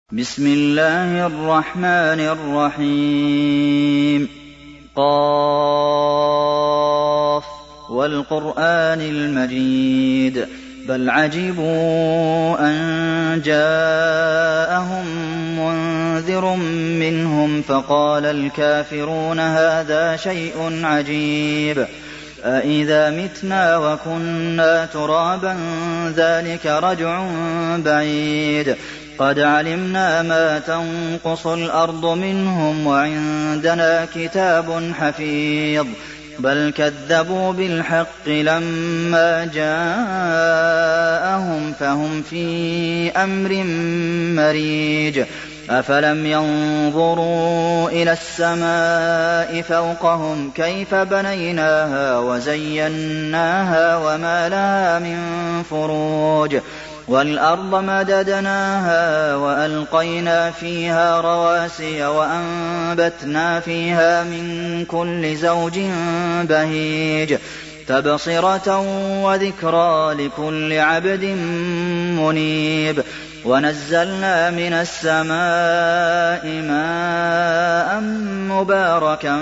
بسم الله الرحمن الرحيم. قاف والقرآن المجيد بل عجبوا أن جاءهم منذر منهم فقال الكافرون هذا شيء عجيب أإذا متنا وكنا ترابا ذلك رجع بعيد قد علمنا ما تنقص الأرض منهم وعندنا كتاب حفيظ بل كذبوا بالحق لما جاءهم فهم في أمر مريج أفلم ينظروا إلى السماء فوقهم كيف بنيناها وزيناها وما لها من فروج والأرض مددناها وألقينا فيها رواسي وأنبتنا فيها من كل زوج بهيج تبصرة وذكرى لكل عبد منيب ونزلنا من السماء ماء مباركا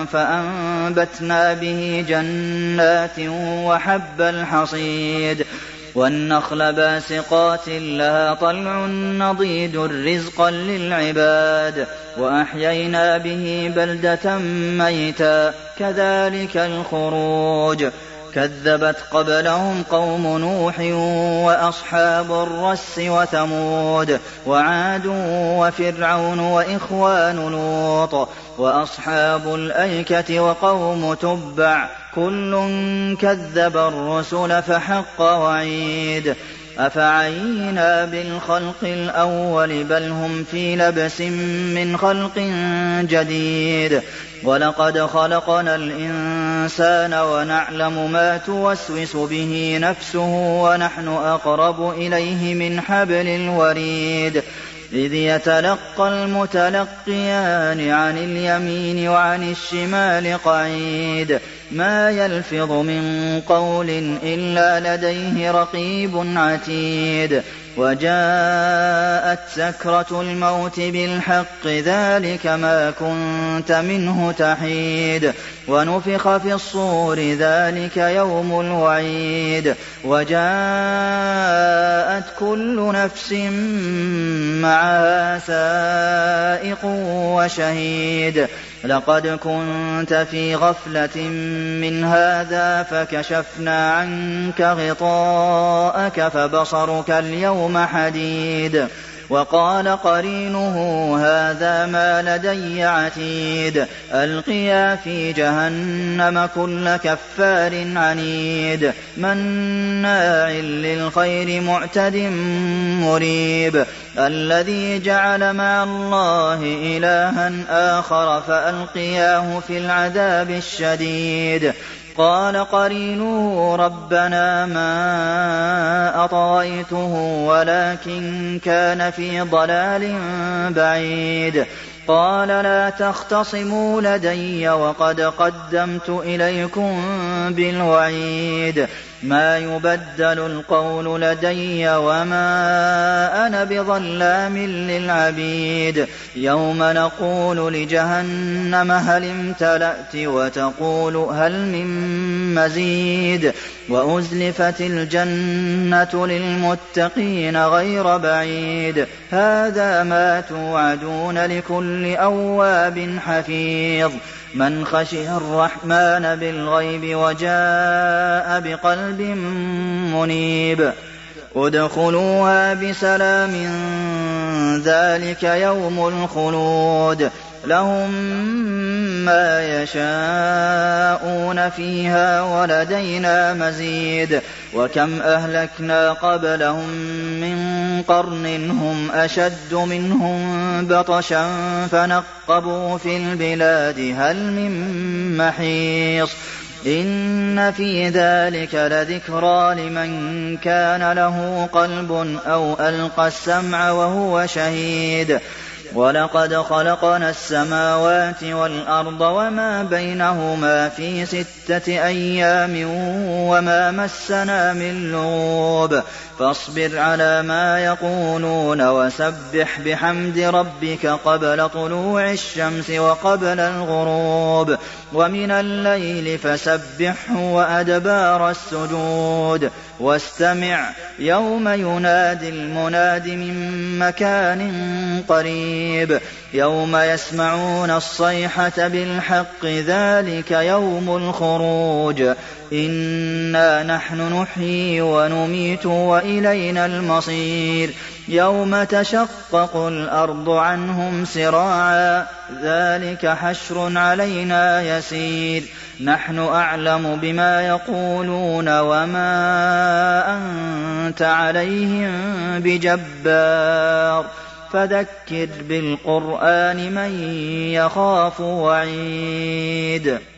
فأنبتنا به جنات وحب الحصيد والنخل باسقات لها طلع نضيد رزقا للعباد وأحيينا به بلدة ميتا كذلك الخروج كذبت قبلهم قوم نوح وأصحاب الرس وثمود وعاد وفرعون وإخوان لوط وأصحاب الأيكة وقوم تبع كل كذب الرسل فحق وعيد أفعينا بالخلق الأول بل هم في لبس من خلق جديد ولقد خلقنا الإنسان ونعلم ما توسوس به نفسه ونحن أقرب إليه من حبل الوريد إذ يتلقى المتلقيان عن اليمين وعن الشمال قعيد ما يلفظ من قول إلا لديه رقيب عتيد وجاءت سكرة الموت بالحق ذلك ما كنت منه تحيد ونفخ في الصور ذلك يوم الوعيد وجاءت كل نفس معها سائق وشهيد لقد كنت في غفلة من هذا فكشفنا عنك غطاءك فبصرك اليوم حديد وقال قرينه هذا ما لدي عتيد ألقيا في جهنم كل كفار عنيد مناع للخير معتد مريب الذي جعل مع الله إلها آخر فألقياه في العذاب الشديد قال قرينه ربنا ما أطغيته ولكن كان في ضلال بعيد قال لا تختصموا لدي وقد قدمت إليكم بالوعيد ما يبدل القول لدي وما أنا بظلام للعبيد يوم نقول لجهنم هل امتلأت وتقول هل من مزيد وأزلفت الجنة للمتقين غير بعيد هذا ما توعدون لكل أواب حفيظ من خشي الرحمن بالغيب وجاء بقلب منيب ادخلوها بسلام ذلك يوم الخلود لهم ما يشاءون فيها ولدينا مزيد وكم أهلكنا قبلهم من قرن هم أشد منهم بطشا فنقبوا في البلاد هل من محيص إن في ذلك لذكرى لمن كان له قلب أو ألقى السمع وهو شهيد وَلَقَدْ خَلَقْنَا السَّمَاوَاتِ وَالْأَرْضَ وَمَا بَيْنَهُمَا فِي 6 أَيَّامٍ وَمَا مَسَّنَا مِن لُّغُوبٍ فَاصْبِرْ عَلَىٰ مَا يَقُولُونَ وَسَبِّحْ بِحَمْدِ رَبِّكَ قَبْلَ طُلُوعِ الشَّمْسِ وَقَبْلَ الْغُرُوبِ وَمِنَ اللَّيْلِ فَسَبِّحْهُ وَأَدْبَارَ السُّجُودِ وَاسْتَمِعْ يَوْمَ يُنَادِ الْمُنَادِ مِن مَّكَانٍ قَرِيبٍ يَوْمَ يَسْمَعُونَ الصَّيْحَةَ بِالْحَقِّ ذَٰلِكَ يَوْمُ الْخُرُوجِ إِنَّا نَحْنُ نُحْيِي وَنُمِيتُ وَإِلَيْنَا الْمَصِيرُ يَوْمَ تَشَقَّقُ الْأَرْضُ عَنْهُمْ سِرَاعًا ذَٰلِكَ حَشْرٌ عَلَيْنَا يَسِيرٌ نَّحْنُ أَعْلَمُ بِمَا يَقُولُونَ وَمَا أَنتَ عَلَيْهِم بِجَبَّارٍ فَذَكِّرْ بِالْقُرْآنِ مَن يَخَافُ وَعِيدِ